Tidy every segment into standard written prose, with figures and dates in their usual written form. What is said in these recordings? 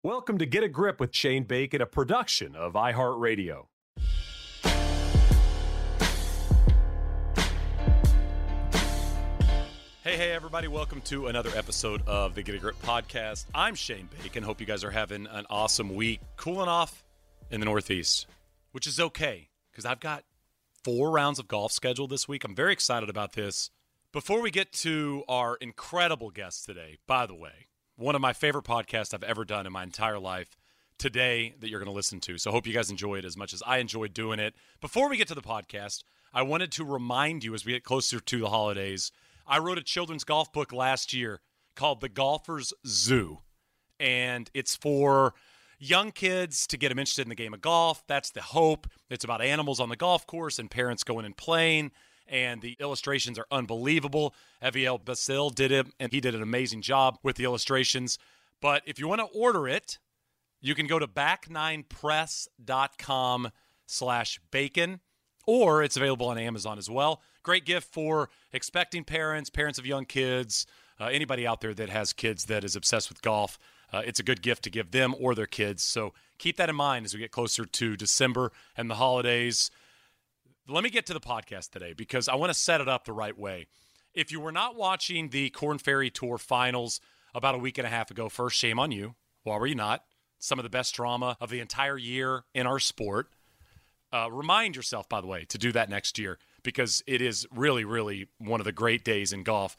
Welcome to Get a Grip with Shane Bacon, a production of iHeartRadio. Hey, everybody. Welcome to another episode of the Get a Grip podcast. I'm Shane Bacon. Hope you guys are having an awesome week. Cooling off in the Northeast, which is okay because I've got 4 rounds of golf scheduled this week. I'm very excited about this. Before we get to our incredible guest today, by the way, one of my favorite podcasts I've ever done in my entire life today that you're going to listen to. So I hope you guys enjoy it as much as I enjoyed doing it. Before we get to the podcast, I wanted to remind you as we get closer to the holidays, I wrote a children's golf book last year called The Golfer's Zoo. And it's for young kids to get them interested in the game of golf. That's the hope. It's about animals on the golf course and parents going and playing. And the illustrations are unbelievable. Eviel Basil did it, and he did an amazing job with the illustrations. But if you want to order it, you can go to back9press.com/bacon, or it's available on Amazon as well. Great gift for expecting parents, parents of young kids, anybody out there that has kids that is obsessed with golf. It's a good gift to give them or their kids. So keep that in mind as we get closer to December and the holidays. Let me get to the podcast today because I want to set it up the right way. If you were not watching the Korn Ferry Tour finals about a week and a half ago, first, shame on you. Why were you not? Some of the best drama of the entire year in our sport. Remind yourself, by the way, to do that next year because it is really, really one of the great days in golf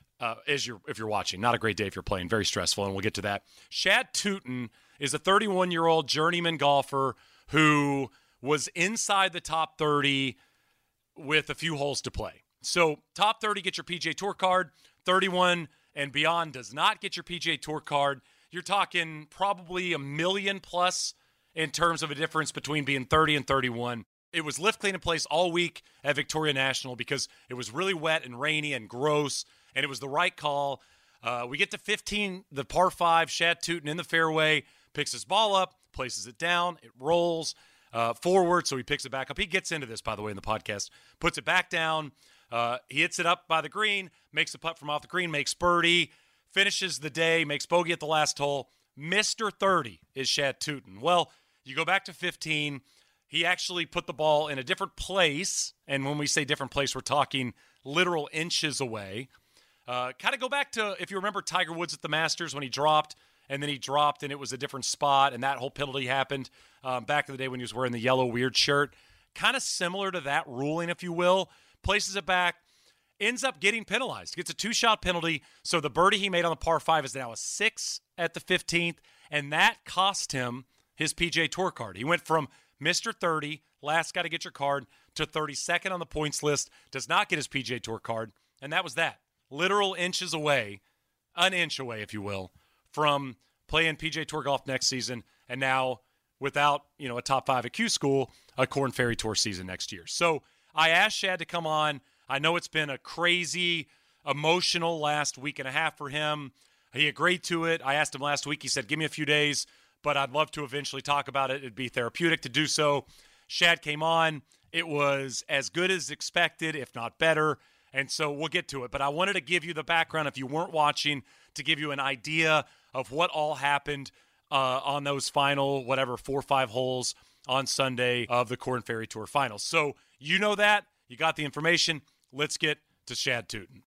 if you're watching. Not a great day if you're playing. Very stressful, and we'll get to that. Shad Tootin is a 31-year-old journeyman golfer who was inside the top 30 with a few holes to play. So top 30 get your PGA Tour card. 31 and beyond does not get your PGA Tour card. You're talking probably $1 million plus in terms of a difference between being 30 and 31. It was lift, clean, and place all week at Victoria National because it was really wet and rainy and gross, and it was the right call. We get to 15, the par 5, Shad Tootin in the fairway, picks his ball up, places it down, it rolls forward, so he picks it back up. He gets into this, by the way, in the podcast. Puts it back down. He hits it up by the green, makes a putt from off the green, makes birdie, finishes the day, makes bogey at the last hole. Mr. 30 is Shad Tootin. Well, you go back to 15. He actually put the ball in a different place, and when we say different place, we're talking literal inches away. Kind of go back to, if you remember Tiger Woods at the Masters when he dropped, and then he dropped, and it was a different spot, and that whole penalty happened back in the day when he was wearing the yellow weird shirt. Kind of similar to that ruling, if you will. Places it back, ends up getting penalized. Gets a 2-shot penalty, so the birdie he made on the par 5 is now a 6 at the 15th, and that cost him his PGA Tour card. He went from Mr. 30, last guy to get your card, to 32nd on the points list, does not get his PGA Tour card, and that was that. Literal inches away, an inch away, if you will, from playing PGA Tour golf next season, and now without, a top 5 at Q School, a Korn Ferry Tour season next year. So I asked Shad to come on. I know it's been a crazy, emotional last week and a half for him. He agreed to it. I asked him last week. He said, give me a few days, but I'd love to eventually talk about it. It'd be therapeutic to do so. Shad came on. It was as good as expected, if not better. And so we'll get to it. But I wanted to give you the background, if you weren't watching, to give you an idea of what all happened on those final, 4 or 5 holes on Sunday of the Korn Ferry Tour Finals. So you know that. You got the information. Let's get to Shad Tootin.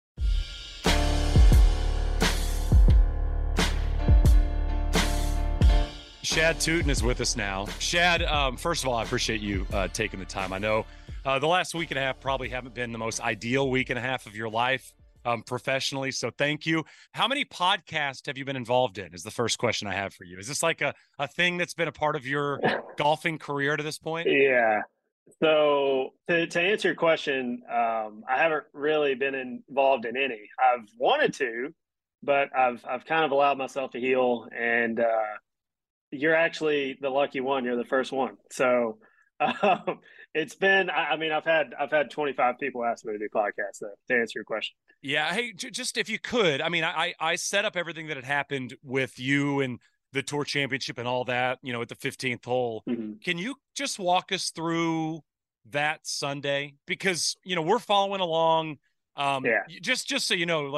Shad Tootin is with us now. Shad, first of all, I appreciate you taking the time. I know the last week and a half probably haven't been the most ideal week and a half of your life professionally, so thank you. How many podcasts have you been involved in is the first question I have for you. Is this like a thing that's been a part of your golfing career to this point? Yeah. So to answer your question, I haven't really been involved in any. I've wanted to, but I've kind of allowed myself to heal, and you're actually the lucky one. You're the first one. So it's been, I've had 25 people ask me to do podcasts, though, to answer your question. Yeah. Hey, just if you could, I set up everything that had happened with you and the Tour Championship and all that, at the 15th hole. Mm-hmm. Can you just walk us through that Sunday? Because, we're following along. Just so you know, like,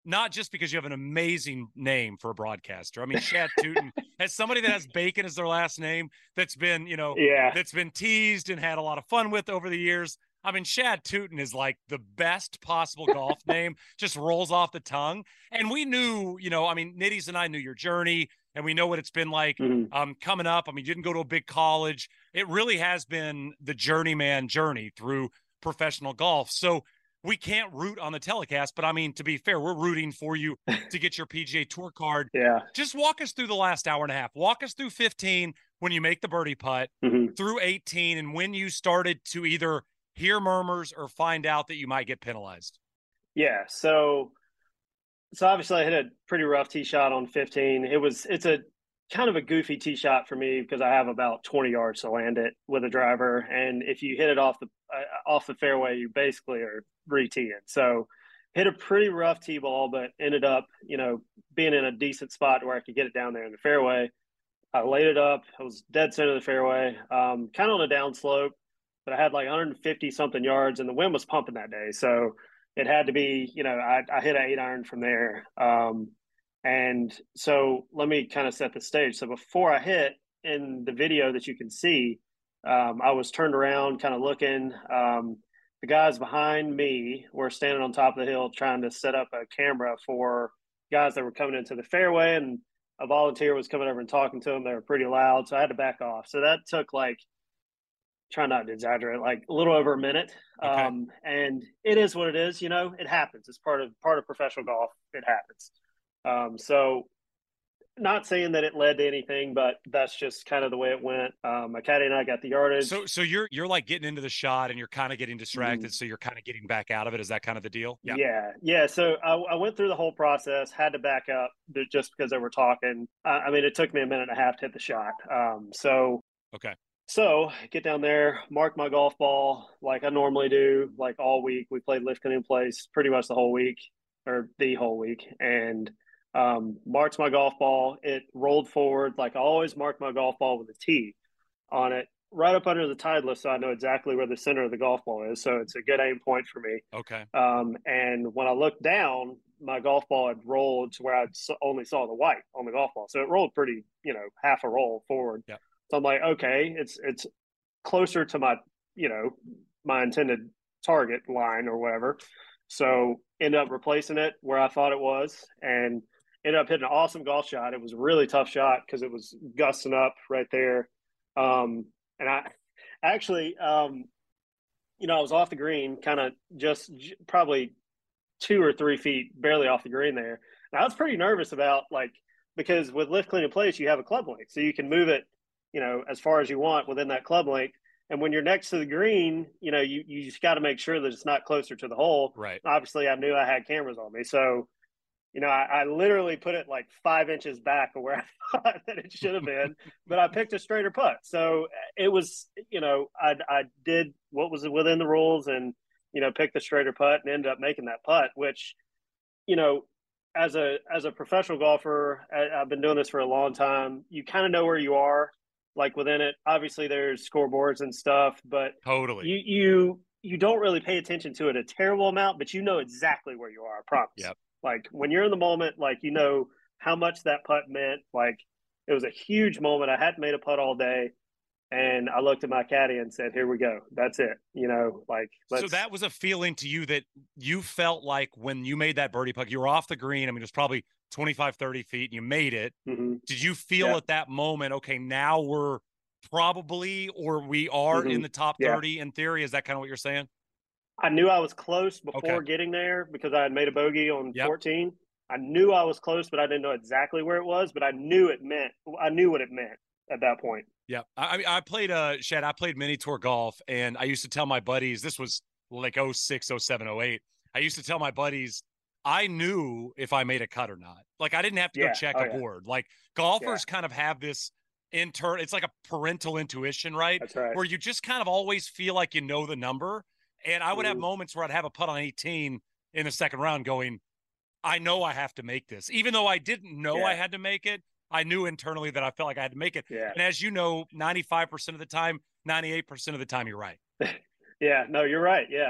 not just because you have an amazing name for a broadcaster. I mean, Shad Tootin, as somebody that has Bacon as their last name, that's been, Yeah. that's been teased and had a lot of fun with over the years. I mean, Shad Tootin is like the best possible golf name, just rolls off the tongue. And we knew, I mean, Nitties and I knew your journey, and we know what it's been like coming up. I mean, you didn't go to a big college. It really has been the journeyman journey through professional golf. So we can't root on the telecast, but I mean, to be fair, we're rooting for you to get your PGA Tour card. Yeah. Just walk us through the last hour and a half. Walk us through 15 when you make the birdie putt, through 18, and when you started to either hear murmurs or find out that you might get penalized. Yeah. So obviously I hit a pretty rough tee shot on 15. It's a kind of a goofy tee shot for me because I have about 20 yards to land it with a driver, and if you hit it off the fairway, you basically are re-teeing. So hit a pretty rough tee ball, but ended up being in a decent spot where I could get it down there in the fairway. I laid it up. I was dead center of the fairway, kind of on a down slope, but I had like 150 something yards, and the wind was pumping that day, so it had to be. I hit an 8-iron from there. And so let me kind of set the stage. So before I hit, in the video that you can see, I was turned around, kind of looking. The guys behind me were standing on top of the hill trying to set up a camera for guys that were coming into the fairway, and a volunteer was coming over and talking to them. They were pretty loud, so I had to back off. So that took try not to exaggerate, like a little over a minute. Okay. And it is what it is. It happens. It's part of professional golf. It happens. So not saying that it led to anything, but that's just kind of the way it went. My caddy and I got the yardage. So you're like getting into the shot and you're kind of getting distracted. So you're kind of getting back out of it. Is that kind of the deal? Yeah. So I went through the whole process, had to back up just because they were talking. I mean, it took me a minute and a half to hit the shot. Okay. So get down there, mark my golf ball like I normally do, like all week. We played Lift Clean in Place pretty much the whole week, and marked my golf ball. It rolled forward. Like I always mark my golf ball with a T on it, right up under the Titleist, so I know exactly where the center of the golf ball is. So it's a good aim point for me. Okay. And when I looked down, my golf ball had rolled to where I only saw the white on the golf ball. So it rolled pretty, half a roll forward. Yeah. So I'm like, okay, it's closer to my, my intended target line or whatever. So ended up replacing it where I thought it was, and ended up hitting an awesome golf shot. It was a really tough shot because it was gusting up right there. And I actually, I was off the green, kind of just probably 2 or 3 feet, barely off the green there. And I was pretty nervous about because with Lift Clean in Place, you have a club length, so you can move it, as far as you want within that club length. And when you're next to the green, you just got to make sure that it's not closer to the hole. Right. Obviously, I knew I had cameras on me, so I literally put it like 5 inches back of where I thought that it should have been, but I picked a straighter putt. So it was, I did what was within the rules and, picked the straighter putt and ended up making that putt, which, as a professional golfer, I've been doing this for a long time. You kind of know where you are, like within it. Obviously, there's scoreboards and stuff, but totally, you don't really pay attention to it a terrible amount, but you know exactly where you are. I promise. Yep. Like when you're in the moment, like how much that putt meant. Like it was a huge moment. I hadn't made a putt all day, and I looked at my caddy and said, "Here we go. That's it." So that was a feeling to you that you felt like when you made that birdie putt, you were off the green. I mean, it was probably 25, 30 feet, and you made it. Mm-hmm. Did you feel at that moment, okay, now we're probably, or we are in the top 30 in theory? Is that kind of what you're saying? I knew I was close before getting there because I had made a bogey on 14. I knew I was close, but I didn't know exactly where it was, but I knew what it meant at that point. Yeah. I played Shad, I played mini tour golf, and I used to tell my buddies, this was like 06, 07, 08. I used to tell my buddies, I knew if I made a cut or not. Like I didn't have to go check a board. Like golfers kind of have this it's like a parental intuition, right? That's right. Where you just kind of always feel like you know the number. And I would have moments where I'd have a putt on 18 in the second round going, I know I have to make this. Even though I didn't know I had to make it, I knew internally that I felt like I had to make it. Yeah. And as you know, 95% of the time, 98% of the time, you're right. Yeah, no, you're right. Yeah.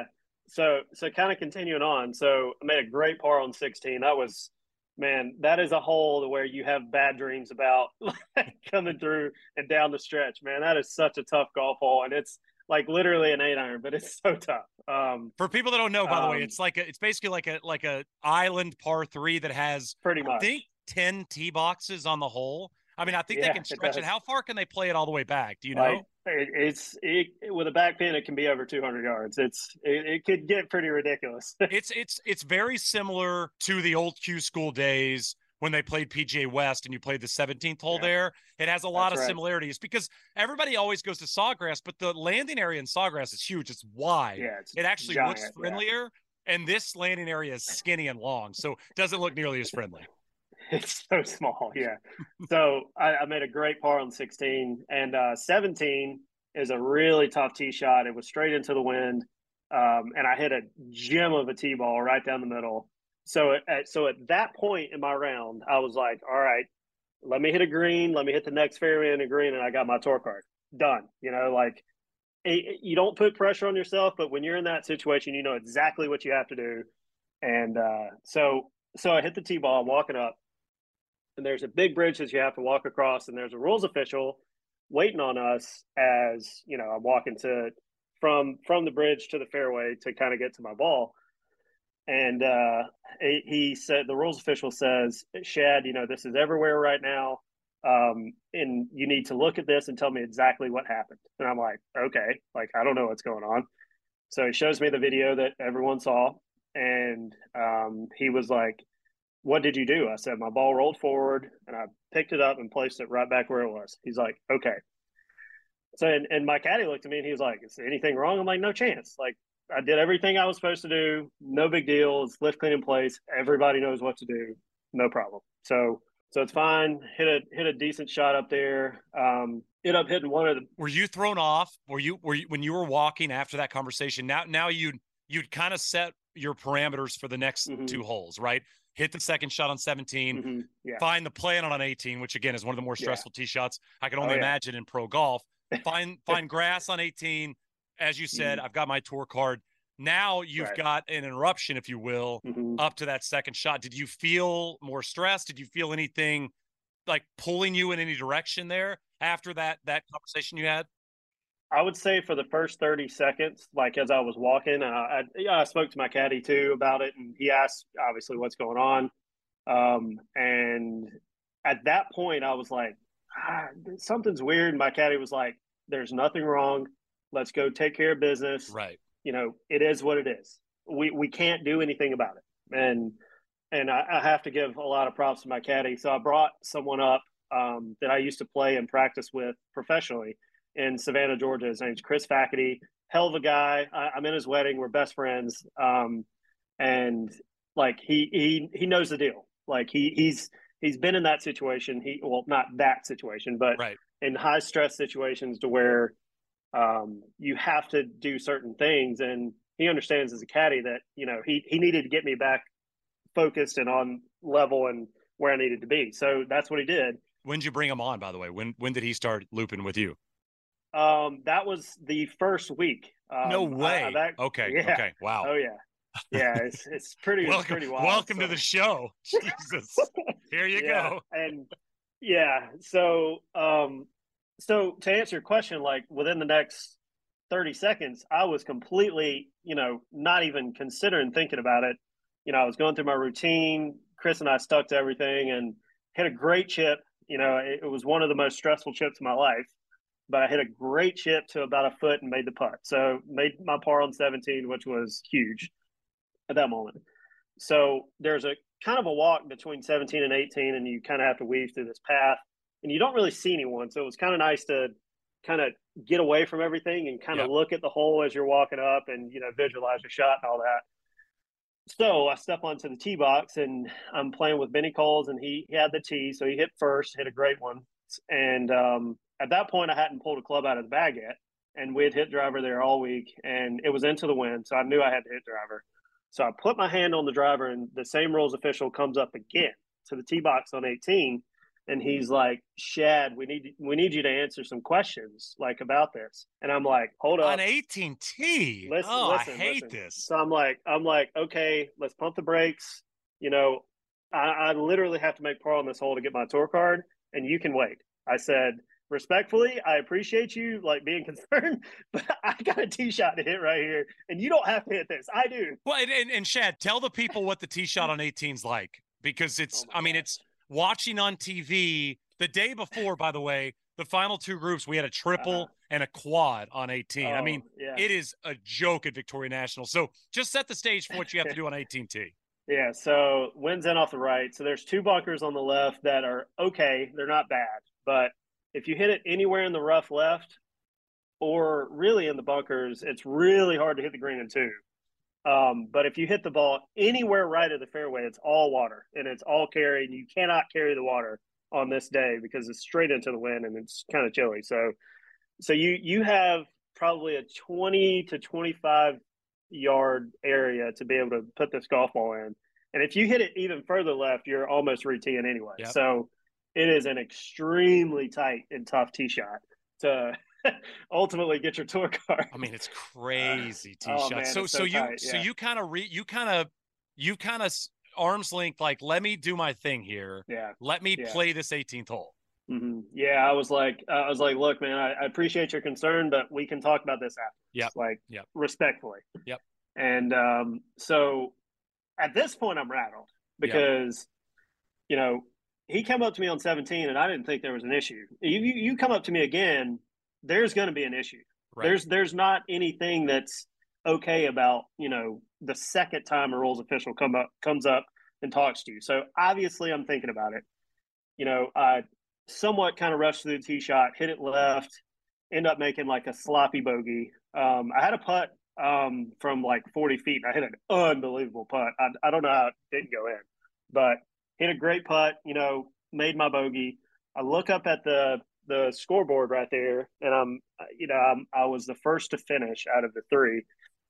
so kind of continuing on. So I made a great par on 16. That was, man, that is a hole where you have bad dreams about coming through and down the stretch. Man, that is such a tough golf hole, and it's like literally an 8 iron, but it's so tough. For people that don't know, by the way, it's basically like a island par 3 that has, pretty I much think, 10 tee boxes on the hole. I mean, I think they can stretch it. How far can they play it all the way back? Do you know? It's with a back pin, it can be over 200 yards. It could get pretty ridiculous. It's very similar to the old Q School days when they played PGA West and you played the 17th hole there. It has a lot of similarities because everybody always goes to Sawgrass, but the landing area in Sawgrass is huge. It's wide. Yeah, it actually giant, looks friendlier, and this landing area is skinny and long, so it doesn't look nearly as friendly. It's so small, yeah. So I made a great par on 16, and 17 is a really tough tee shot. It was straight into the wind, and I hit a gem of a tee ball right down the middle. So at that point in my round, I was like, all right, let me hit a green, let me hit the next fairway in a green, and I got my tour card. Done. Like you don't put pressure on yourself, but when you're in that situation, you know exactly what you have to do. And so I hit the tee ball, I'm walking up, and there's a big bridge that you have to walk across, and there's a rules official waiting on us as I'm walking to from the bridge to the fairway to kind of get to my ball. And he said, the rules official says, Shad, this is everywhere right now, and you need to look at this and tell me exactly what happened. And I'm like, okay, like I don't know what's going on. So he shows me the video that everyone saw, and he was like, what did you do? I said, my ball rolled forward and I picked it up and placed it right back where it was. He's like, okay. So, and my caddy looked at me and he was like, is there anything wrong? I'm like, no chance. Like, I did everything I was supposed to do. No big deal. It's lift clean in place. Everybody knows what to do. No problem. So it's fine. Hit a decent shot up there. Ended up hitting one of the. Were you thrown off? Were you when you were walking after that conversation? Now you'd kind of set your parameters for the next two holes, right? Hit the second shot on 17, find the plan on 18, which again is one of the more stressful tee shots I can only imagine in pro golf. Find grass on 18. As you said, I've got my tour card. Now you've got an interruption, if you will, up to that second shot. Did you feel more stressed? Did you feel anything like pulling you in any direction there after that conversation you had? I would say for the first 30 seconds, like as I was walking, I spoke to my caddy too about it, and he asked obviously what's going on. And at that point, I was like, something's weird. My caddy was like, there's nothing wrong. Let's go take care of business. Right. It is what it is. We can't do anything about it. And I have to give a lot of props to my caddy. So I brought someone up that I used to play and practice with professionally in Savannah, Georgia. His name's Chris Fackety. Hell of a guy. I'm in his wedding. We're best friends. And like he knows the deal. Like he's been in that situation. Not that situation, but in high stress situations to where you have to do certain things. And he understands as a caddy that, he needed to get me back focused and on level and where I needed to be. So that's what he did. When did you bring him on, by the way? When did he start looping with you? That was the first week. No way. Okay. Yeah. Okay. Wow. Oh yeah. Yeah. It's pretty, welcome, it's pretty wild. Welcome to the show. Jesus. Here you go. And yeah. So to answer your question, like within the next 30 seconds, I was completely, not even considering thinking about it. I was going through my routine. Chris and I stuck to everything and hit a great chip. It was one of the most stressful chips of my life. But I hit a great chip to about a foot and made the putt. So made my par on 17, which was huge at that moment. So there's a kind of a walk between 17 and 18, and you kind of have to weave through this path. And you don't really see anyone. So it was kind of nice to kind of get away from everything and kind of look at the hole as you're walking up and, visualize your shot and all that. So I step onto the tee box, and I'm playing with Benny Coles, and he had the tee. So he hit first, hit a great one. And at that point, I hadn't pulled a club out of the bag yet, and we had hit driver there all week, and it was into the wind, so I knew I had to hit driver. So I put my hand on the driver, and the same rules official comes up again to the tee box on 18, and he's like, Shad, we need you to answer some questions like about this. And I'm like, hold On up, 18T. listen, Oh, I listen, hate listen. this. So I'm like, okay, let's pump the brakes. You know, I literally have to make par on this hole to get my tour card, and you can wait. I said, respectfully, I appreciate you like being concerned, but I got a tee shot to hit right here, and you don't have to hit this. I do. Well, and Shad, tell the people what the tee shot on 18's like, because Oh it's, my I mean, it's gosh. watching on TV the day before, by the way, the final two groups, we had a Uh-huh. triple and a quad on 18. I mean, Oh yeah. it is a joke at Victoria National. So just set the stage for what you have to do on 18T. Yeah, so wind's in off the right. So there's two bunkers on the left that are okay. They're not bad. But if you hit it anywhere in the rough left or really in the bunkers, it's really hard to hit the green in two. But if you hit the ball anywhere right of the fairway, it's all water and it's all carry. And you cannot carry the water on this day because it's straight into the wind and it's kind of chilly. So you have probably a 20 to 25 yard area to be able to put this golf ball in. And if you hit it even further left, you're almost re-teeing anyway. Yep. So it is an extremely tight and tough tee shot to ultimately get your tour card. I mean, it's crazy tee Oh shots. man, So it's so tight. so Yeah, you kind of arm's length, like, let me do my thing here. yeah, Let me yeah. play this 18th hole. Mm-hmm. Yeah, I was like, look, man, I appreciate your concern, but we can talk about this afterwards, Yep. like Yep. respectfully. Yep. And so at this point, I'm rattled Yep. because you know he came up to me on 17, and I didn't think there was an issue. You come up to me again, there's going to be an issue. Right. There's not anything that's okay about the second time a rules official comes up and talks to you. So obviously, I'm thinking about it. I somewhat kind of rushed through the tee shot, hit it left, end up making like a sloppy bogey. I had a putt from like 40 feet. I hit an unbelievable putt. I don't know how it didn't go in, but hit a great putt. Made my bogey. I look up at the scoreboard right there, and I was the first to finish out of the three,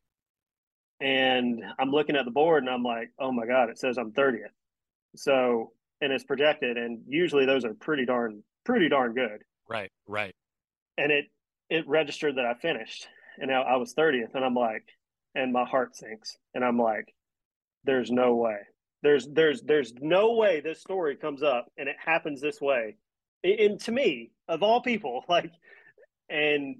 and I'm looking at the board, and I'm like, oh my god, it says I'm 30th. So and it's projected, and usually those are pretty darn good. Right. Right. And it registered that I finished, and I was 30th, and I'm like, and my heart sinks, and I'm like, there's no way, there's no way this story comes up and it happens this way, and to me of all people, like, and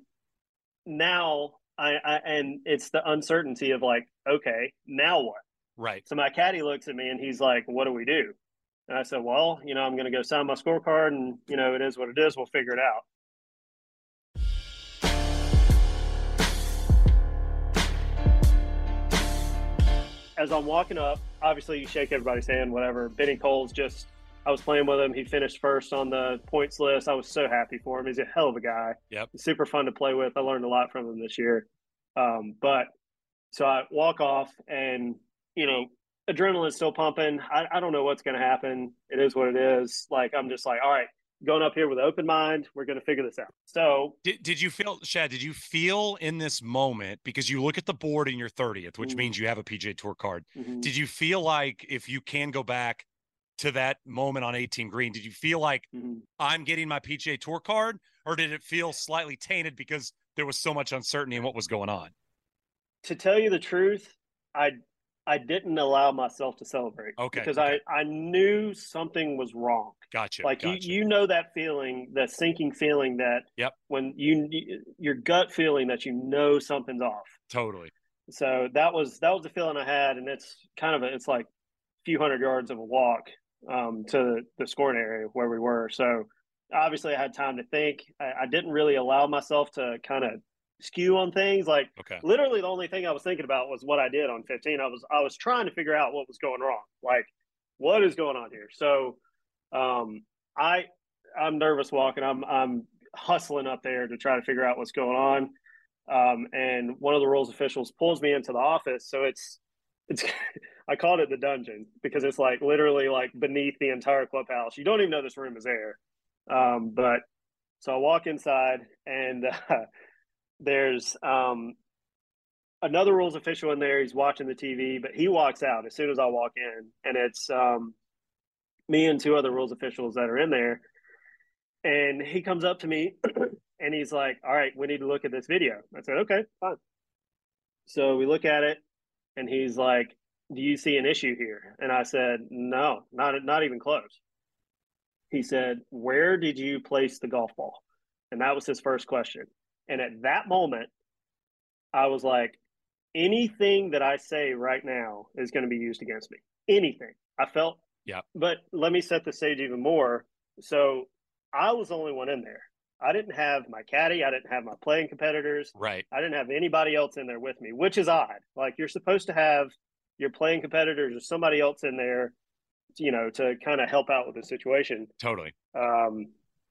now and it's the uncertainty of like, okay, now what? Right. So my caddy looks at me and he's like, what do we do? And I said, well, I'm going to go sign my scorecard, and, it is what it is. We'll figure it out. As I'm walking up, obviously you shake everybody's hand, whatever. Benny Cole's I was playing with him. He finished first on the points list. I was so happy for him. He's a hell of a guy. Yep. He's super fun to play with. I learned a lot from him this year. But so I walk off, and, adrenaline's still pumping. I don't know what's going to happen. It is what it is. Like, I'm just like, all right, going up here with an open mind. We're going to figure this out. So Did you feel, Shad, did you feel in this moment, because you look at the board in your 30th, which means you have a PGA Tour card, did you feel like, if you can go back to that moment on 18 green, did you feel like I'm getting my PGA Tour card, or did it feel slightly tainted because there was so much uncertainty in what was going on? to tell you the truth, I didn't allow myself to celebrate because Okay. I knew something was wrong. Gotcha. Like you know that feeling, that sinking feeling that Yep. when your gut feeling that something's off. Totally. So that was the feeling I had, and it's it's like a few hundred yards of a walk to the scoring area where we were. So obviously I had time to think. I didn't really allow myself to kind of skew on things. Like, Okay. literally the only thing I was thinking about was what I did on 15. I was trying to figure out what was going wrong. Like, what is going on here? So I'm nervous walking. I'm hustling up there to try to figure out what's going on. And one of the rules officials pulls me into the office. So it's I called it the dungeon because it's like literally like beneath the entire clubhouse. You don't even know this room is there. But so I walk inside, and there's another rules official in there. He's watching the TV, but he walks out as soon as I walk in, and it's me and two other rules officials that are in there. And he comes up to me and he's like, "All right, we need to look at this video." I said, "Okay, fine." So we look at it and he's like, "Do you see an issue here?" And I said, "No, not even close." He said, "Where did you place the golf ball?" And that was his first question. And at that moment, I was like, anything that I say right now is going to be used against me. Anything. I felt, Yeah. but let me set the stage even more. So I was the only one in there. I didn't have my caddy. I didn't have my playing competitors. Right. I didn't have anybody else in there with me, which is odd. Like you're supposed to have your playing competitors or somebody else in there, to kind of help out with the situation. Totally. Um,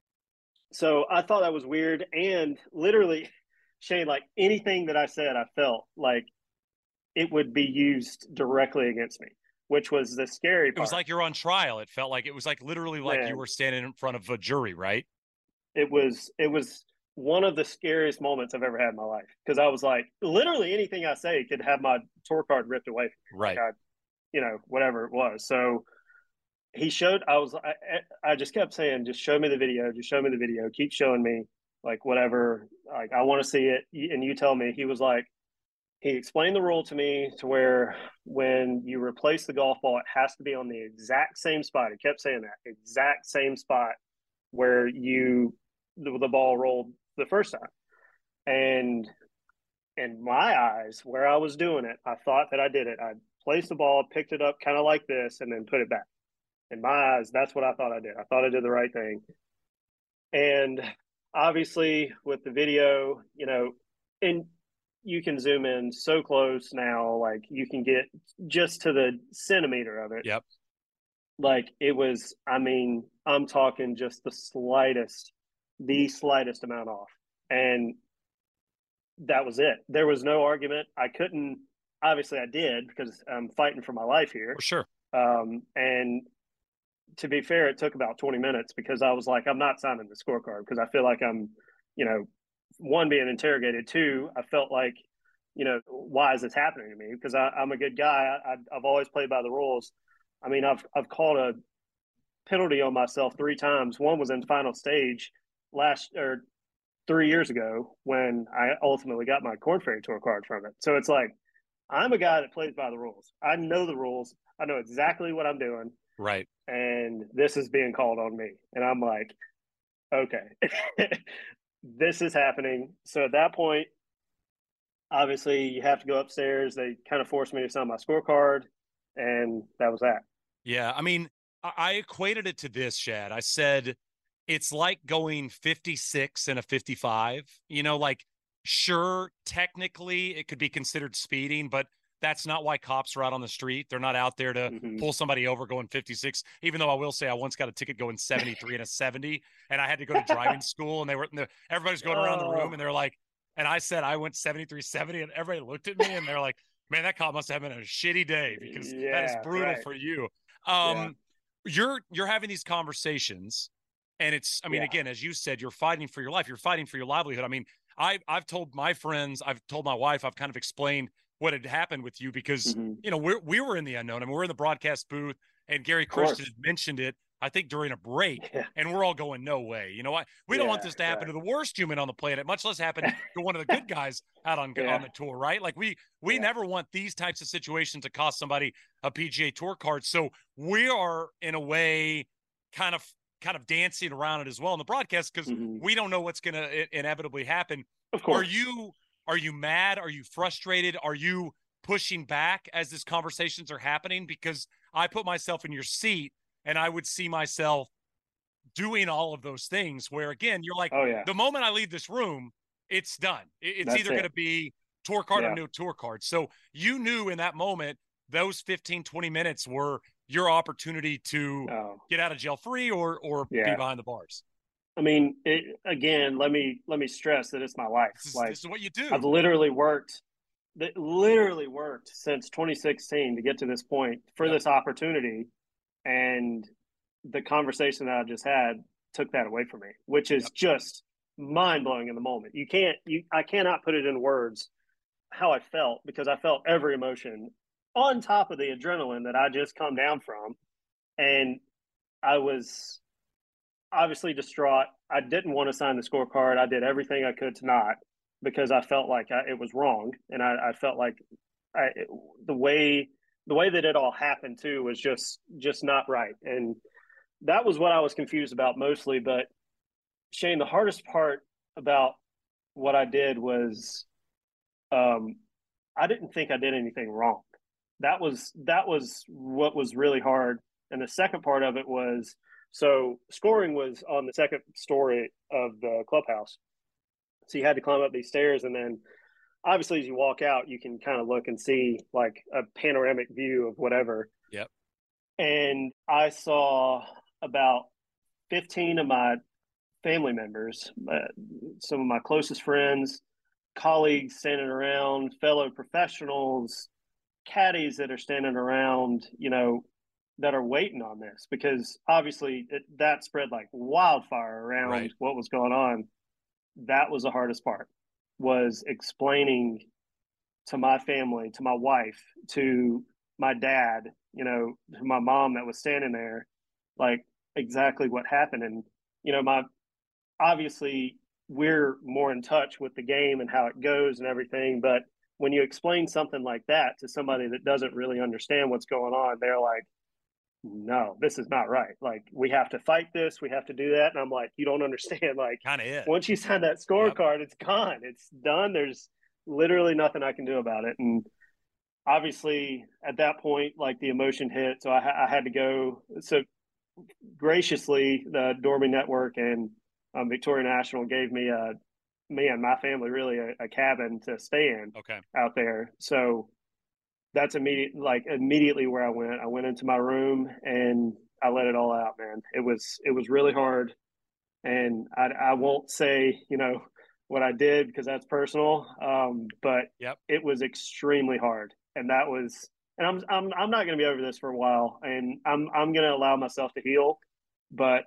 so I thought that was weird. And literally, Shane, like anything that I said, I felt like it would be used directly against me, which was the scary It was part. like you're on trial. It felt like it was like literally like you Man, were standing in front of a jury, right? it was one of the scariest moments I've ever had in my life because I was like, literally anything I say could have my tour card ripped away from me, like Right. whatever it was. So he showed. I just kept saying, just show me the video, just show me the video, keep showing me, like whatever, like I want to see it, and you tell me. He was like, he explained the rule to me to where when you replace the golf ball, it has to be on the exact same spot. He kept saying that exact same spot where the ball rolled the first time. And in my eyes, where I was doing it, I thought that I did it. I placed the ball, picked it up kind of like this, and then put it back. In my eyes, that's what I thought I did. I thought I did the right thing. And obviously, with the video, and you can zoom in so close now, like you can get just to the centimeter of it. Yep. Like it was, I mean, I'm talking just the slightest amount off. And that was it. There was no argument. I couldn't, obviously, I did because I'm fighting for my life here. For sure. And to be fair, it took about 20 minutes because I was like, I'm not signing the scorecard because I feel like I'm, one, being interrogated. Two, I felt like, why is this happening to me? Because I'm a good guy. I've always played by the rules. I mean, I've called a penalty on myself 3 times. One was in final stage last or 3 years ago when I ultimately got my Corn Ferry Tour card from it. So it's like I'm a guy that plays by the rules. I know the rules. I know exactly what I'm doing. Right. And this is being called on me. And I'm like, okay, this is happening. So at that point, obviously, you have to go upstairs. They kind of forced me to sign my scorecard, and that was that. Yeah. I mean, I equated it to this, Shad. I said it's like going 56 and a 55. Like, sure, technically it could be considered speeding, but that's not why cops are out on the street. They're not out there to Mm-hmm. pull somebody over going 56, even though I will say I once got a ticket going 73 and a 70, and I had to go to driving school, and everybody's going around the room, Oh, and they're like, and I said I went 73, 70, and everybody looked at me, and they're like, man, that cop must have been a shitty day because that is yeah, brutal right. for you. Yeah, Um, you're having these conversations, and I mean, yeah. again, as you said, you're fighting for your life, you're fighting for your livelihood. I mean, I've told my friends, I've told my wife, I've kind of explained what had happened with you because Mm-hmm. we were in the unknown. I mean, we're in the broadcast booth, and Gary Of Christian course. had mentioned it, I think, during a break, Yeah, and we're all going, no way. We don't want yeah, this to happen right. to the worst human on the planet, much less happen to one of the good guys out on Yeah, the tour, right? Like we yeah. never want these types of situations to cost somebody a PGA Tour card. So we are in a way kind of dancing around it as well in the broadcast because Mm-hmm. we don't know what's going to inevitably happen. Of Are course. you are you mad? Are you frustrated? Are you pushing back as these conversations are happening? Because I put myself in your seat and I would see myself doing all of those things where, again, you're like, Oh, yeah. the moment I leave this room, it's done. It's That's either going it. to be tour card or Yeah. no tour card. So you knew in that moment, those 15, 20 minutes were your opportunity to Oh, get out of jail free or be yeah. behind the bars. I mean, again, let me stress that it's my life. This Like is what you I've do. literally worked since 2016 to get to this point for Yep. this opportunity, and the conversation that I just had took that away from me, which is Yep. just mind blowing in the moment. I cannot put it in words how I felt because I felt every emotion on top of the adrenaline that I just come down from. And I was obviously distraught. I didn't want to sign the scorecard. I did everything I could to not, because I felt like it was wrong, and I felt like I, the way that it all happened too was just not right, and that was what I was confused about mostly. But Shane, the hardest part about what I did was, um, I didn't think I did anything wrong. That was what was really hard. And the second part of it was, so scoring was on the second story of the clubhouse. So you had to climb up these stairs, and then obviously as you walk out, you can kind of look and see like a panoramic view of whatever. Yep. And I saw about 15 of my family members, some of my closest friends, colleagues standing around, fellow professionals, caddies that are standing around, that are waiting on this, because obviously that spread like wildfire around Right. what was going on. That was the hardest part, was explaining to my family, to my wife, to my dad, to my mom that was standing there, like exactly what happened. And, my obviously we're more in touch with the game and how it goes and everything. But when you explain something like that to somebody that doesn't really understand what's going on, they're like, no, this is not right. Like, we have to fight this. We have to do that. And I'm like, you don't understand. Like, Kind of it. once you sign that Yep. scorecard, it's gone. It's done. There's literally nothing I can do about it. And obviously at that point, like, the emotion hit. So I had to go. So graciously, the Dormy Network and Victoria National gave me me and my family really a cabin to stay in Okay. out there. So that's immediately where I went. I went into my room and I let it all out, man. It was really hard, and I won't say what I did, because that's personal. But Yep. it was extremely hard, and that was. And I'm not going to be over this for a while, and I'm going to allow myself to heal, but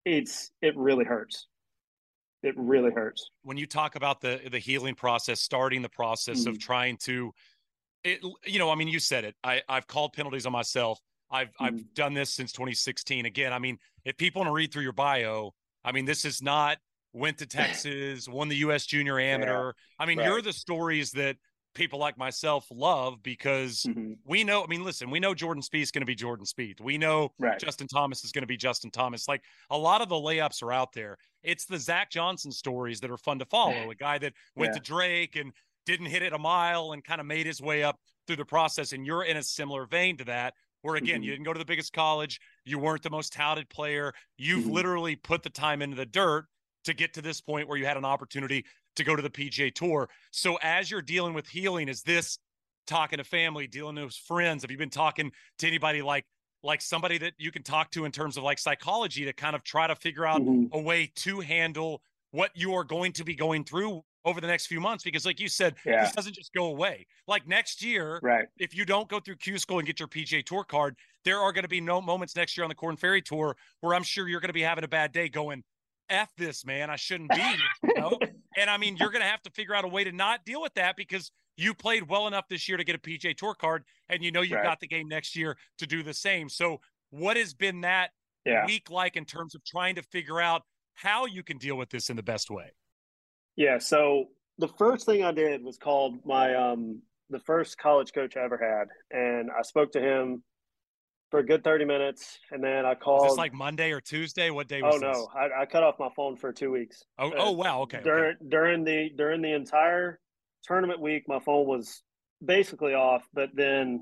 it really hurts. It really hurts. When you talk about the healing process, starting the process of Mm-hmm. trying to it, I mean, you said it. I've called penalties on myself. I've done this since 2016. Again, I mean, if people want to read through your bio, I mean, this is not went to Texas, won the U.S. Junior Yeah. Amateur. I mean, Right. you're the stories that people like myself love, because Mm-hmm. we know. I mean, listen, we know Jordan Spieth is going to be Jordan Spieth. We know Right. Justin Thomas is going to be Justin Thomas. Like, a lot of the layups are out there. It's the Zach Johnson stories that are fun to follow. A guy that went Yeah. to Drake and didn't hit it a mile and kind of made his way up through the process. And you're in a similar vein to that, where again, Mm-hmm. you didn't go to the biggest college. You weren't the most touted player. You've Mm-hmm. literally put the time into the dirt to get to this point where you had an opportunity to go to the PGA Tour. So as you're dealing with healing, is this talking to family, dealing with friends? Have you been talking to anybody like somebody that you can talk to in terms of like psychology, to kind of try to figure out Mm-hmm. a way to handle what you are going to be going through over the next few months? Because like you said, Yeah. this doesn't just go away. Like next year, Right. if you don't go through Q School and get your PGA Tour card, there are going to be no moments next year on the Corn Ferry Tour where I'm sure you're going to be having a bad day going, F this, man, I shouldn't be here. And I mean, you're going to have to figure out a way to not deal with that, because you played well enough this year to get a PGA Tour card, and you've Right. got the game next year to do the same. So what has been that Yeah. week like in terms of trying to figure out how you can deal with this in the best way? Yeah. So the first thing I did was called my the first college coach I ever had, and I spoke to him for a good 30 minutes, and then I Was this called. like Monday or Tuesday? What day Oh was no, this? I cut off my phone for 2 weeks. Oh, wow. Okay. Okay. During the entire tournament week, my phone was basically off. But then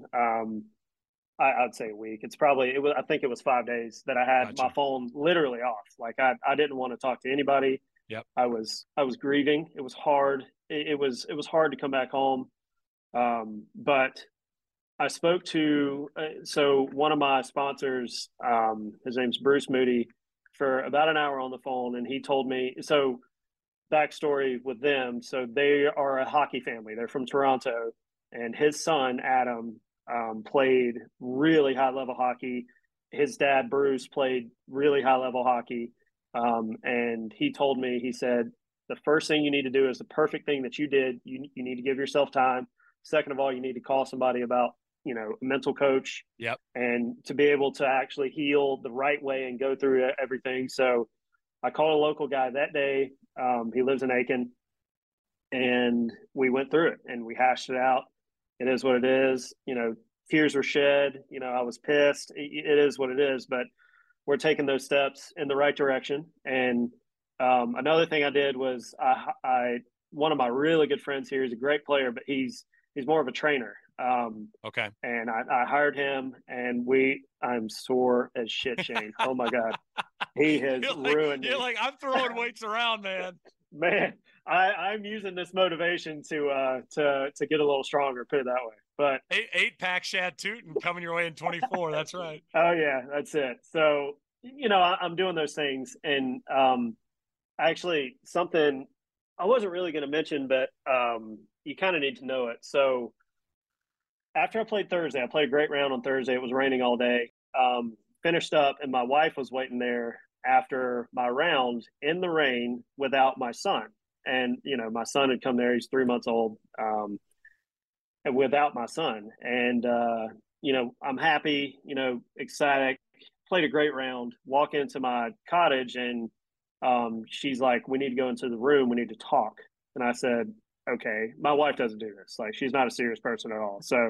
I'd say a week. It was, I think it was 5 days that I had Gotcha. my phone literally off. Like, I didn't want to talk to anybody. Yep. I was grieving. It was hard. It was hard to come back home. But I spoke to so one of my sponsors. His name's Bruce Moody, for about an hour on the phone, and he told me, so backstory with them. So they are a hockey family. They're from Toronto, and his son Adam played really high level hockey. His dad Bruce played really high level hockey, and he told me, he said, the first thing you need to do is the perfect thing that you did. You need to give yourself time. Second of all, you need to call somebody about a mental coach, Yep. and to be able to actually heal the right way and go through everything. So I called a local guy that day. He lives in Aiken, and we went through it and we hashed it out. It is what it is. Tears were shed. I was pissed. It is what it is, but we're taking those steps in the right direction. And another thing I did was I one of my really good friends here is a great player, but he's more of a trainer. Okay. And I hired him, and I'm sore as shit, Shane. Oh my God. He has ruined me. You're like, I'm throwing weights around, man. Man, I'm using this motivation to get a little stronger, put it that way. But eight-pack Shad Tootin coming your way in 24. That's right. Oh yeah, that's it. So I'm doing those things, and actually something I wasn't really going to mention, but you kind of need to know it. So after I played Thursday, I played a great round on Thursday. It was raining all day. Finished up, and my wife was waiting there after my round in the rain without my son. And my son had come there. He's 3 months old, and without my son. And I'm happy. Excited. Played a great round. Walk into my cottage, and she's like, "We need to go into the room. We need to talk." And I said, "Okay." My wife doesn't do this. Like, she's not a serious person at all. So,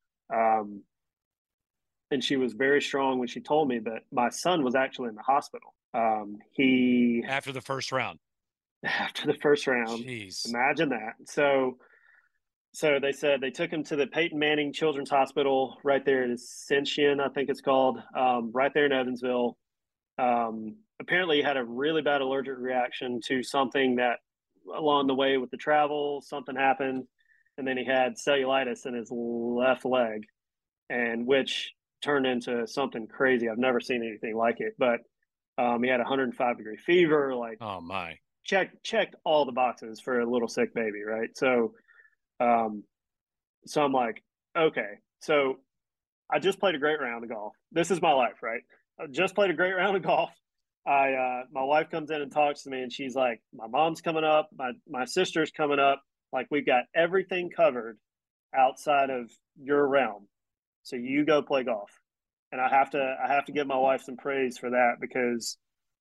and she was very strong when she told me that my son was actually in the hospital. He After the first round. After the first round. Jeez. Imagine that. So they said they took him to the Peyton Manning Children's Hospital right there in Ascension, I think it's called, right there in Evansville. Apparently he had a really bad allergic reaction to something that along the way with the travel, something happened. And then he had cellulitis in his left leg, and which turned into something crazy. I've never seen anything like it, but he had 105-degree fever, like, oh my, checked all the boxes for a little sick baby. Right. So I'm like, okay, so I just played a great round of golf. This is my life, right? I just played a great round of golf. My wife comes in and talks to me, and she's like, my mom's coming up, my sister's coming up. Like, we've got everything covered outside of your realm. So you go play golf. And I have to give my wife some praise for that, because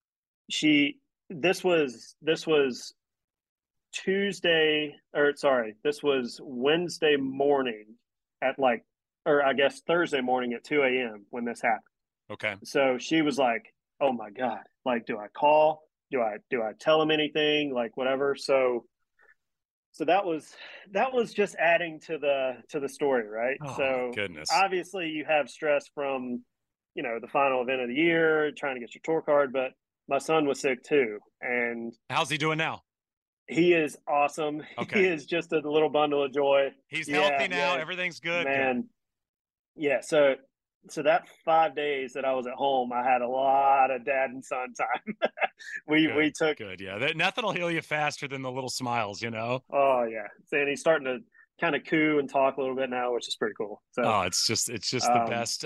this was this was Wednesday morning I guess Thursday morning at 2 a.m. when this happened. Okay. So she was like, "Oh my God, like, do I call? Do I tell him anything? Like, whatever." So that was just adding to the story, right? Oh, so goodness. Obviously you have stress from, the final event of the year, trying to get your tour card, but my son was sick too. And how's he doing now? He is awesome. Okay. He is just a little bundle of joy. He's healthy now. Yeah. Everything's good. Man. Good. Yeah. So that 5 days that I was at home, I had a lot of dad and son time. we took good. Yeah. Nothing will heal you faster than the little smiles, Oh yeah. And he's starting to kind of coo and talk a little bit now, which is pretty cool. So it's just the best.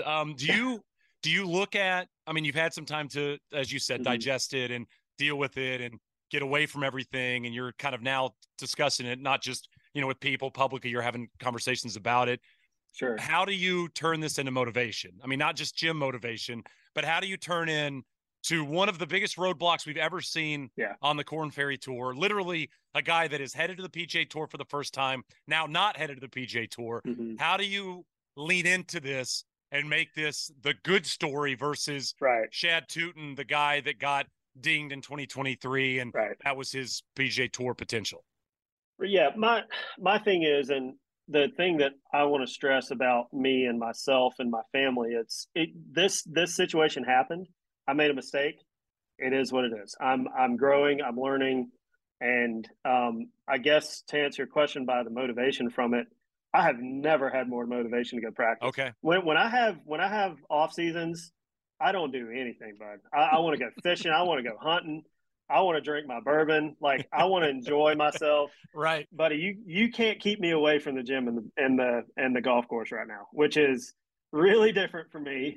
Do you look at, I mean, you've had some time to, as you said, digest it and deal with it and get away from everything, and you're kind of now discussing it, not just, with people publicly, you're having conversations about it. Sure. How do you turn this into motivation? I mean, not just gym motivation, but how do you turn in to one of the biggest roadblocks we've ever seen on the Korn Ferry Tour? Literally a guy that is headed to the PGA Tour for the first time, now not headed to the PGA Tour. How do you lean into this and make this the good story versus Shad Tootin, the guy that got dinged in 2023, and that was his PGA Tour potential? Yeah, my thing is, and the thing that I want to stress about me and myself and my family, this situation happened. I made a mistake. It is what it is. I'm growing. I'm learning, and I guess to answer your question by the motivation from it, I have never had more motivation to go practice. Okay. When I have off seasons, I don't do anything, bud. I want to go fishing. I want to go hunting. I want to drink my bourbon. Like, I want to enjoy myself. Right. Buddy, you can't keep me away from the gym and the golf course right now, which is really different for me.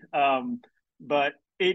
But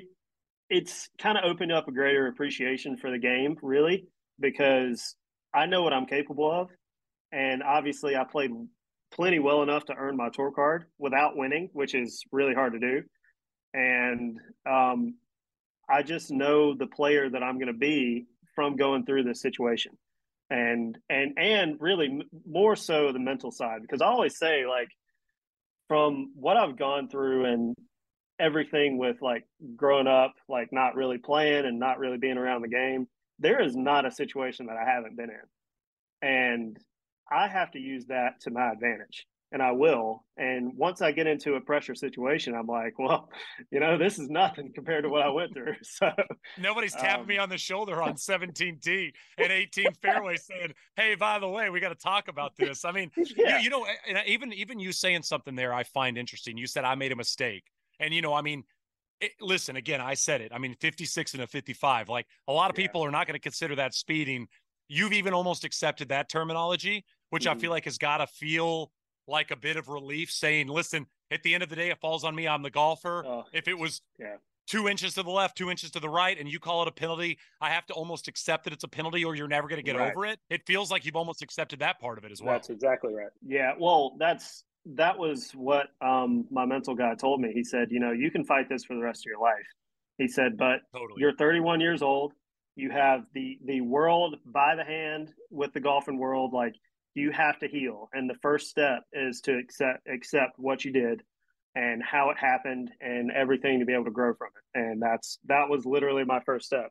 it's kind of opened up a greater appreciation for the game, really, because I know what I'm capable of. And obviously I played plenty well enough to earn my tour card without winning, which is really hard to do. And I just know the player that I'm going to be from going through this situation, and really more so the mental side, because I always say, like, from what I've gone through and everything with, like, growing up, like, not really playing and not really being around the game, there is not a situation that I haven't been in. And I have to use that to my advantage. And I will. And once I get into a pressure situation, I'm like, well, this is nothing compared to what I went through. So, Nobody's tapping me um, on the shoulder on 17T and 18 fairway saying, "Hey, by the way, we got to talk about this." I mean, yeah, and even you saying something there, I find interesting. You said I made a mistake, and I mean, listen, again, I said it. I mean, 56 and a 55. Like, a lot of yeah. people are not going to consider that speeding. You've even almost accepted that terminology, which I Mm-hmm. feel like has got to feel like a bit of relief, saying, listen, at the end of the day, it falls on me. I'm the golfer. Oh, If it was yeah. 2 inches to the left, 2 inches to the right, and you call it a penalty, I have to almost accept that it's a penalty or you're never going to get Right. over it. It feels like you've almost accepted that part of it as That's well. exactly right. Yeah. Well, that was what my mental guy told me. He said, you can fight this for the rest of your life. He said, but Totally. you're 31 years old. You have the world by the hand with the golfing world. Like, you have to heal, and the first step is to accept what you did and how it happened and everything, to be able to grow from it. And that was literally my first step.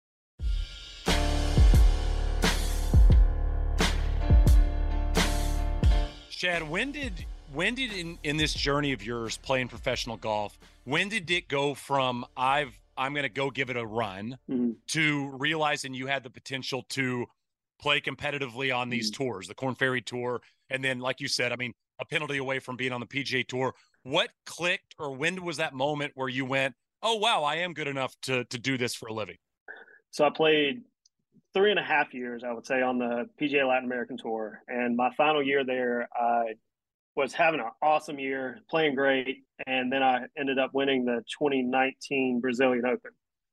Shad, when did in this journey of yours playing professional golf, when did it go from I'm going to go give it a run Mm-hmm. to realizing you had the potential to play competitively on these Mm-hmm. tours, the Corn Ferry Tour, and then, like you said, I mean, a penalty away from being on the PGA Tour? What clicked, or when was that moment where you went, "Oh wow, I am good enough to do this for a living"? So I played 3.5 years, I would say, on the PGA Latin American Tour. And my final year there, I was having an awesome year, playing great, and then I ended up winning the 2019 Brazilian Open.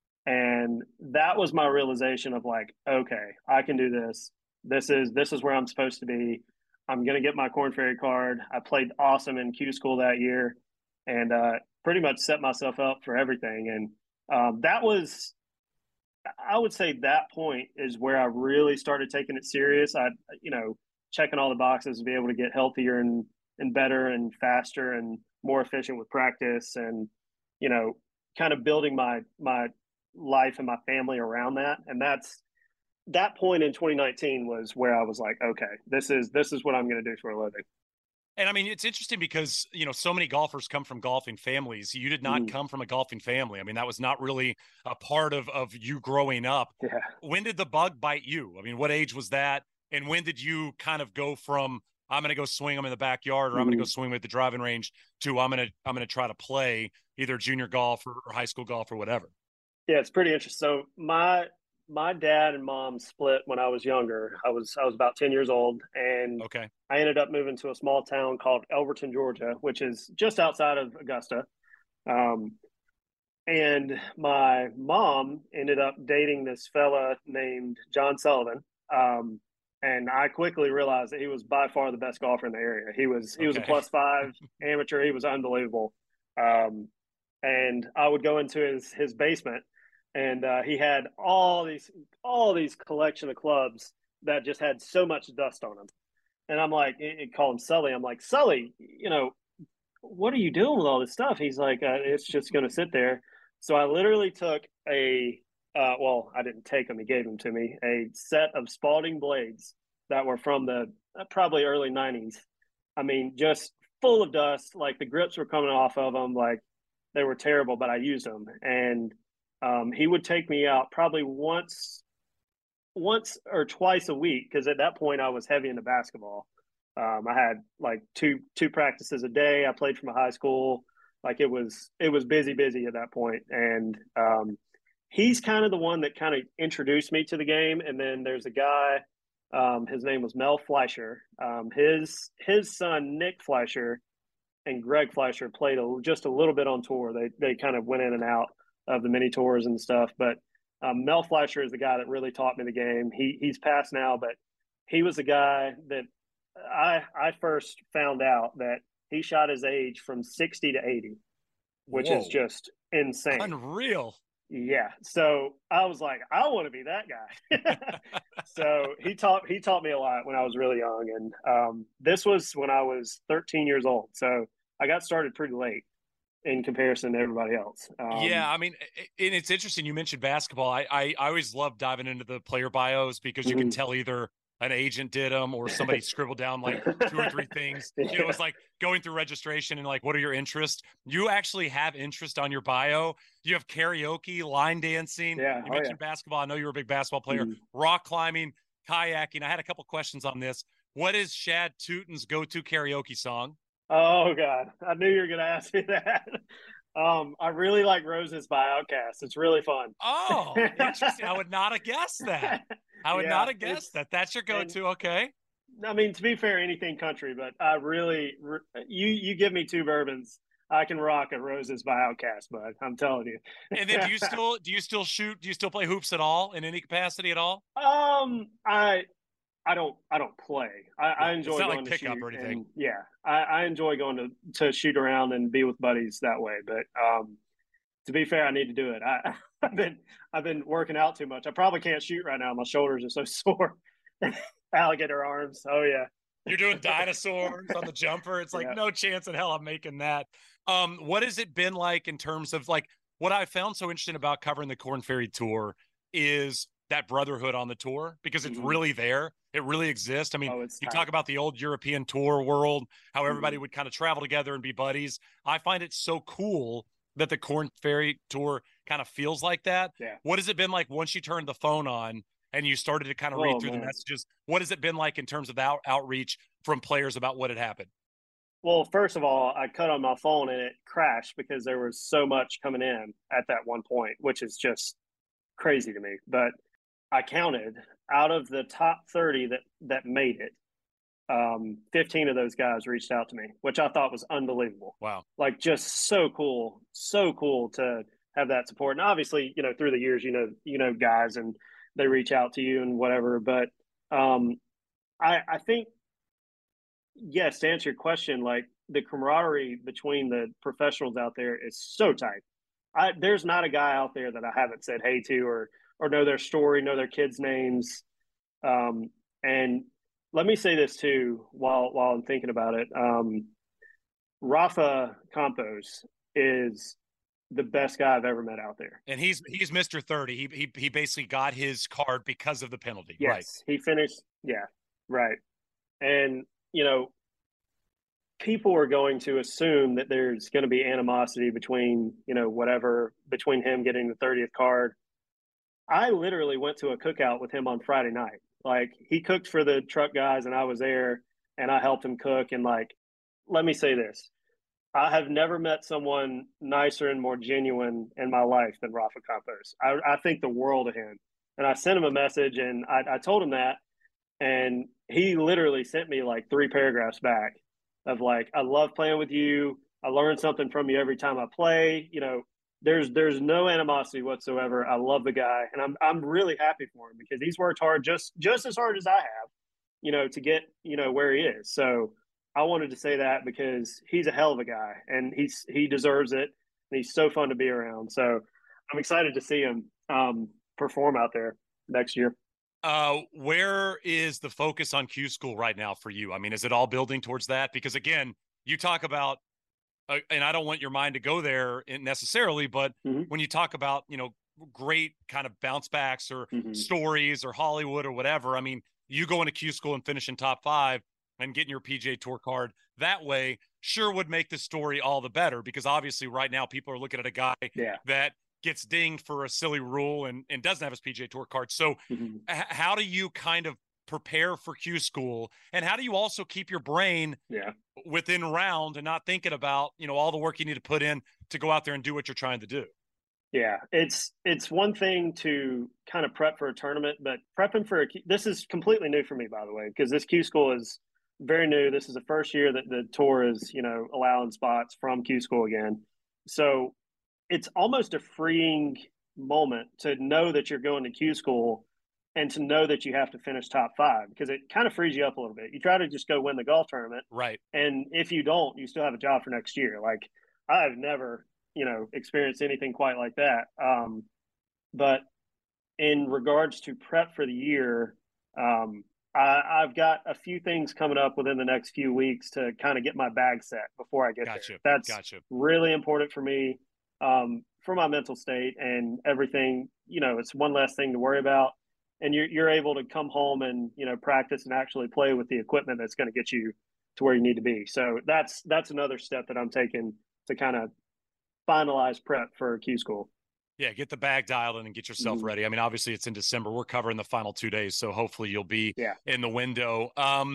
And that was my realization of, like, okay, I can do this. This is where I'm supposed to be. I'm gonna get my Corn Ferry card. I played awesome in Q school that year, and pretty much set myself up for everything. And that was, I would say, that point is where I really started taking it serious. You know, checking all the boxes to be able to get healthier and better and faster and more efficient with practice, and you know, kind of building my life and my family around that. And that point in 2019 was where I was like, okay, this is what I'm going to do for a living. And I mean, it's interesting because, so many golfers come from golfing families. You did not Mm-hmm. come from a golfing family. I mean, that was not really a part of you growing up. Yeah. When did the bug bite you? I mean, what age was that? And when did you kind of go from, I'm going to go swing them in the backyard, or I'm going to go Mm-hmm. swing at the driving range, to I'm going to try to play either junior golf or high school golf or whatever? Yeah, it's pretty interesting. So my dad and mom split when I was younger. I was about 10 years old, and Okay. I ended up moving to a small town called Elberton, Georgia, which is just outside of Augusta. Um, and my mom ended up dating this fella named John Sullivan. Um, and I quickly realized that he was by far the best golfer in the area. He was a Okay. +5 amateur. He was unbelievable. Um, and I would go into his basement, and he had all these collection of clubs that just had so much dust on them. And I'm like, call him Sully. I'm like, Sully, what are you doing with all this stuff? He's like, it's just going to sit there. So I literally took well, I didn't take them. He gave them to me, a set of Spalding blades that were from the probably early 90s. I mean, just full of dust. Like, the grips were coming off of them. Like, they were terrible, but I used them. And he would take me out probably once or twice a week, because at that point I was heavy into basketball. I had like two practices a day. I played from a high school. Like, it was busy at that point. And he's kind of the one that kind of introduced me to the game. And then there's a guy, his name was Mel Fleischer. His son Nick Fleischer and Greg Fleischer played just a little bit on tour. They kind of went in and out of the mini tours and stuff. But Mel Fleischer is the guy that really taught me the game. He's passed now, but he was the guy that I first found out that he shot his age from 60 to 80, which is Whoa, just insane. unreal. Yeah. So I was like, I want to be that guy. So he taught me a lot when I was really young, and this was when I was 13 years old. So I got started pretty late in comparison to everybody else. Yeah, I mean, and it's interesting. You mentioned basketball. I always love diving into the player bios because you can Mhm. tell either an agent did them or somebody scribbled down like two or three things. You know, it Yeah. was like going through registration and like, what are your interests? You actually have interest on your bio. You have karaoke, line dancing. Yeah. You Oh yeah. mentioned basketball. I know you're a big basketball player. Mhm. Rock climbing, kayaking. I had a couple questions on this. What is Shad Tootin's go-to karaoke song? Oh God, I knew you were gonna ask me that. I really like Roses by Outkast. It's really fun. Oh, interesting. I would not have guessed that. I would not Yeah, have guessed it's that. That's your and go-to. Okay. I mean to be fair, anything country, but I really you give me two bourbons, I can rock a Roses by Outkast, bud. I'm telling you. And then do you still shoot? Do you still play hoops at all in any capacity at all? I don't play. I Yeah. It's enjoy not like going to pickup shoot, or anything. and yeah, I enjoy going to shoot around and be with buddies that way. But to be fair, I need to do it. I've been working out too much. I probably can't shoot right now. My shoulders are so sore. Alligator arms. Oh yeah. You're doing dinosaurs on the jumper. It's like Yeah. no chance in hell I'm making that. What has it been like in terms of like what I found so interesting about covering the Corn Ferry Tour is that brotherhood on the tour because it's Mm-hmm. really there. It really exists. I mean, Oh, it's you talk tight. about the old European tour world, how Mm-hmm. everybody would kind of travel together and be buddies. I find it so cool that the Corn Ferry Tour kind of feels like that. Yeah. What has it been like once you turned the phone on and you started to kind of read Oh through the man. messages? What has it been like in terms of outreach from players about what had happened? Well, first of all, I cut on my phone and it crashed because there was so much coming in at that one point, which is just crazy to me. But I counted out of the top 30 that made it. 15 of those guys reached out to me, which I thought was unbelievable. Wow. Like just so cool to have that support. And obviously, through the years, guys and they reach out to you and whatever. But um, I think, yes, to answer your question, like the camaraderie between the professionals out there is so tight. There's not a guy out there that I haven't said hey to or know their story, know their kids' names. And let me say this too, while I'm thinking about it. Rafa Campos is the best guy I've ever met out there. And he's Mr. 30. He basically got his card because of the penalty. Right. Yes, he finished. Yeah, right. And you know, people are going to assume that there's going to be animosity between whatever between him getting the 30th card. I literally went to a cookout with him on Friday night. Like he cooked for the truck guys, and I was there, and I helped him cook. And like, let me say this: I have never met someone nicer and more genuine in my life than Rafa Campos. I think the world of him. And I sent him a message, and I told him that, and he literally sent me like three paragraphs back of like, I love playing with you. I learn something from you every time I play. There's no animosity whatsoever. I love the guy, and I'm really happy for him because he's worked hard, just as hard as I have, to get where he is. So I wanted to say that because he's a hell of a guy, and he deserves it, and he's so fun to be around. So I'm excited to see him perform out there next year. Where is the focus on Q School right now for you? I mean, is it all building towards that? Because again, you talk about, and I don't want your mind to go there necessarily, but Mm-hmm. when you talk about, great kind of bounce backs or Mm-hmm. stories or Hollywood or whatever, I mean, you go into Q School and finishing top five and getting your PJ Tour card that way sure would make the story all the better because obviously right now people are looking at a guy Yeah. that gets dinged for a silly rule and doesn't have his PJ Tour card. So Mm-hmm. how do you kind of prepare for Q School and how do you also keep your brain Yeah. within round and not thinking about all the work you need to put in to go out there and do what you're trying to do? Yeah, it's one thing to kind of prep for a tournament, but prepping for this is completely new for me, by the way, because this Q School is very new. This is the first year that the tour is, allowing spots from Q School again. So it's almost a freeing moment to know that you're going to Q School and to know that you have to finish top five, because it kind of frees you up a little bit. You try to just go win the golf tournament, Right. and if you don't, you still have a job for next year. Like I've never, experienced anything quite like that. But in regards to prep for the year, I've got a few things coming up within the next few weeks to kind of get my bag set before I get there. Gotcha. That's Gotcha. really important for me, for my mental state and everything. It's one less thing to worry about, and you're able to come home and practice and actually play with the equipment that's going to get you to where you need to be. So that's another step that I'm taking to kind of finalize prep for Q school. Yeah, get the bag dialed in and get yourself ready. I mean, obviously it's in December. We're covering the final 2 days, so hopefully you'll be Yeah. in the window.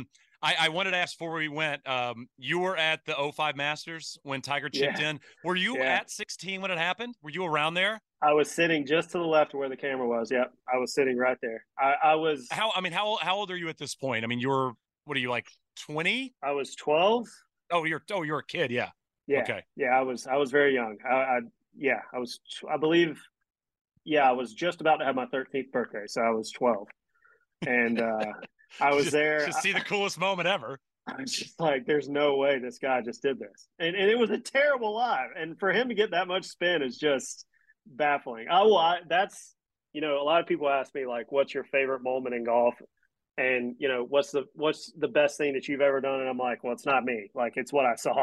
I wanted to ask before we went, you were at the '05 Masters when Tiger chipped in. Were you at 16 when it happened? Were you around there? I was sitting just to the left of where the camera was. Yep. I was sitting right there. I was How old are you at this point? I mean, what are you, like 20? I was 12. You're a kid, yeah. Yeah. Okay. Yeah, I was very young. I was, I believe, I was just about to have my 13th birthday, so I was 12. And I was there. Just see the coolest moment ever. I was just like, there's no way this guy just did this. And it was a terrible live. And for him to get that much spin is just baffling. That's, a lot of people ask me, like, what's your favorite moment in golf? And what's the best thing that you've ever done? And I'm like, well, it's not me. Like, it's what I saw.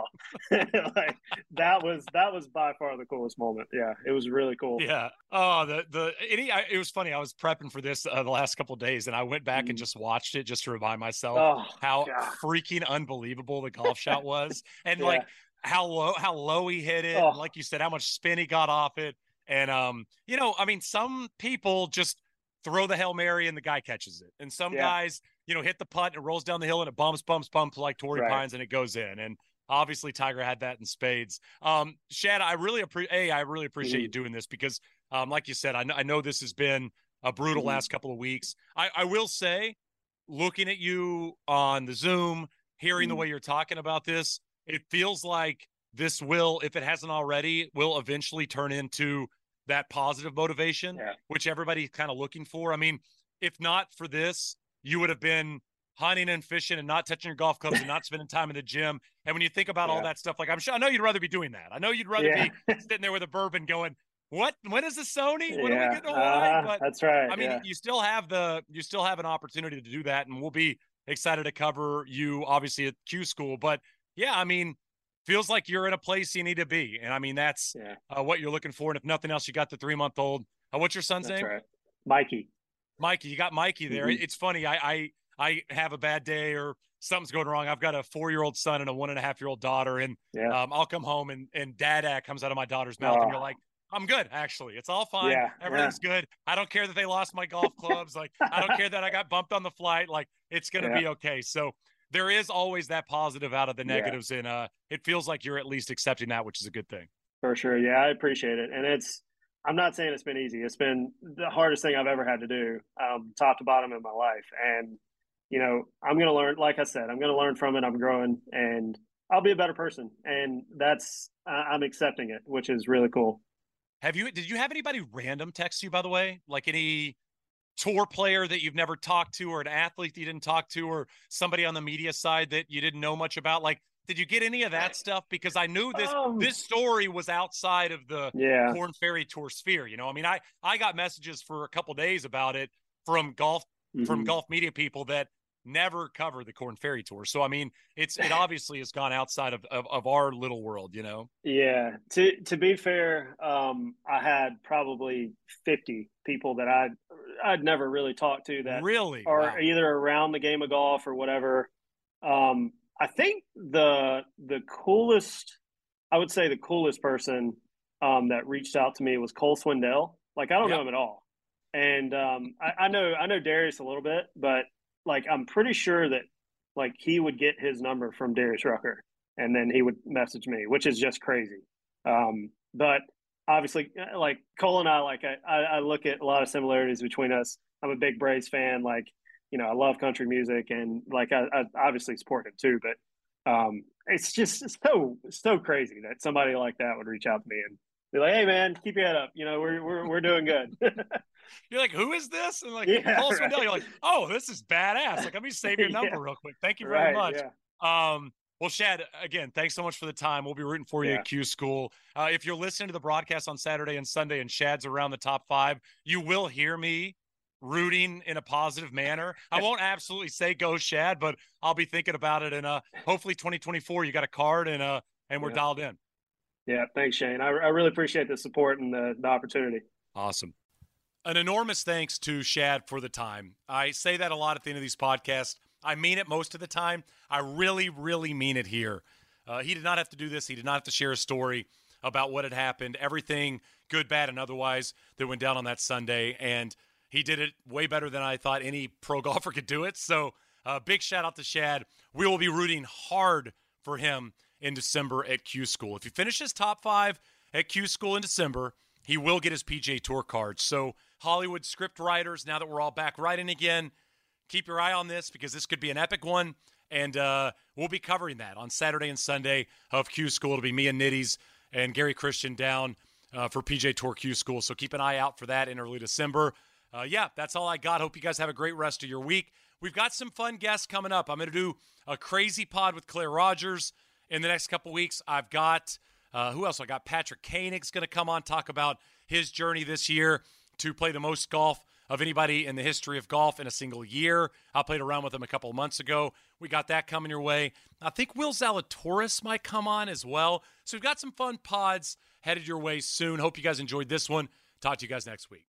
Like that was by far the coolest moment. Yeah, it was really cool. Yeah. Oh, it was funny. I was prepping for this the last couple of days, and I went back and just watched it just to remind myself how freaking unbelievable the golf shot was, and like how low he hit it, and like you said, how much spin he got off it, and I mean, some people just throw the Hail Mary and the guy catches it. And some guys, hit the putt and it rolls down the hill and it bumps like Torrey Pines and it goes in. And obviously Tiger had that in spades. Shad, I really appreciate you doing this because, like you said, I know this has been a brutal last couple of weeks. I will say, looking at you on the Zoom, hearing the way you're talking about this, it feels like this will, if it hasn't already, will eventually turn into that positive motivation, which everybody's kind of looking for. I mean, if not for this, you would have been hunting and fishing and not touching your golf clubs and not spending time in the gym. And when you think about all that stuff, like I know you'd rather be doing that. I know you'd rather be sitting there with a bourbon going, what? When is the Sony? When are we getting Hawaii? But that's right. I mean, you still have an opportunity to do that, and we'll be excited to cover you obviously at Q School. But yeah, I mean, feels like you're in a place you need to be. And I mean, that's what you're looking for. And if nothing else, you got the 3-month-old. What's your son's name? Right. Mikey. You got Mikey there. It's funny. I have a bad day or something's going wrong. I've got a 4-year-old son and a 1.5-year-old daughter. And I'll come home and dada comes out of my daughter's mouth. And you're like, I'm good. Actually, it's all fine. Everything's good. I don't care that they lost my golf clubs. Like, I don't care that I got bumped on the flight. Like, it's going to be okay. So there is always that positive out of the negatives, and it feels like you're at least accepting that, which is a good thing. For sure. Yeah, I appreciate it. And I'm not saying it's been easy. It's been the hardest thing I've ever had to do, top to bottom in my life. And, I'm going to learn, like I said, I'm going to learn from it. I'm growing and I'll be a better person. And I'm accepting it, which is really cool. Did you have anybody random text you, by the way? Like any tour player that you've never talked to, or an athlete that you didn't talk to, or somebody on the media side that you didn't know much about? Like, did you get any of that stuff? Because I knew this story was outside of the Korn Ferry Tour sphere. I mean, I got messages for a couple days about it from golf media people that never covered the Korn Ferry Tour. So I mean, it obviously has gone outside of our little world, Yeah. To be fair, I had probably 50 people that I'd never really talked to that really are either around the game of golf or whatever. I think the coolest, I would say the coolest person that reached out to me was Cole Swindell. Like, I don't know him at all. And I know Darius a little bit, but like, I'm pretty sure that like he would get his number from Darius Rucker and then he would message me, which is just crazy. But obviously, like Cole and I, like I look at a lot of similarities between us. I'm a big Braves fan. Like, I love country music and like I obviously support him too. But it's just so crazy that somebody like that would reach out to me and be like, "Hey, man, keep your head up. We're doing good." You're like, who is this? And like, Yeah, Paul right. Swindell, you're like, oh, this is badass. Like, let me save your Yeah, number real quick. Thank you very right. much. Yeah, Well, Shad, again, thanks so much for the time. We'll be rooting for you yeah. at Q School. If you're listening to the broadcast on Saturday and Sunday and Shad's around the top 5, you will hear me rooting in a positive manner. I won't absolutely say go Shad, but I'll be thinking about it. And hopefully 2024, you got a card and we're Yeah. dialed in. Yeah. Thanks, Shane. I really appreciate the support and the opportunity. Awesome. An enormous thanks to Shad for the time. I say that a lot at the end of these podcasts. I mean it most of the time. I really, really mean it here. He did not have to do this. He did not have to share a story about what had happened, everything good, bad, and otherwise that went down on that Sunday. And he did it way better than I thought any pro golfer could do it. So big shout out to Shad. We will be rooting hard for him in December at Q School. If he finishes top 5 at Q School in December, he will get his PGA Tour card. So Hollywood script writers, now that we're all back writing again, keep your eye on this because this could be an epic one. And we'll be covering that on Saturday and Sunday of Q School. It'll be me and Nitties and Gary Christian down for PGA Tour Q School. So keep an eye out for that in early December. Yeah, that's all I got. Hope you guys have a great rest of your week. We've got some fun guests coming up. I'm going to do a crazy pod with Claire Rogers in the next couple weeks. I've got, who else? I got Patrick Koenig's going to come on, talk about his journey this year to play the most golf of anybody in the history of golf in a single year. I played around with him a couple of months ago. We got that coming your way. I think Will Zalatoris might come on as well. So we've got some fun pods headed your way soon. Hope you guys enjoyed this one. Talk to you guys next week.